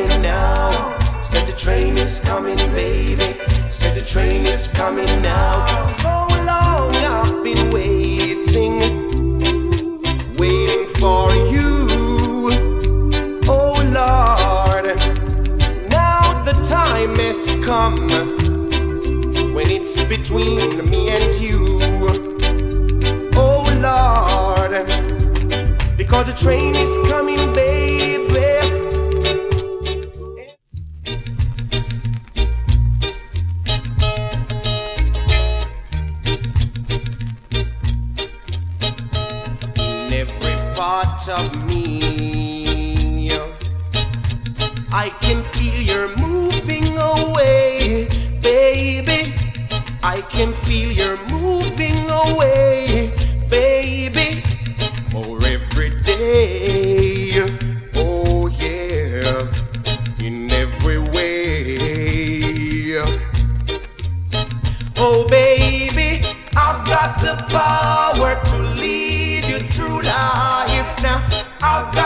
coming now. Said the train is coming, baby. Said the train is coming now. So long I've been waiting, waiting for you. Oh Lord, now the time has come when it's between me and you. Oh Lord, because the train is coming, baby. In every part of me, I can feel you're moving away, baby. I can feel you're moving away, baby. More every day, oh yeah, in every way. Oh baby, I've got the power to lead you through life now. I've got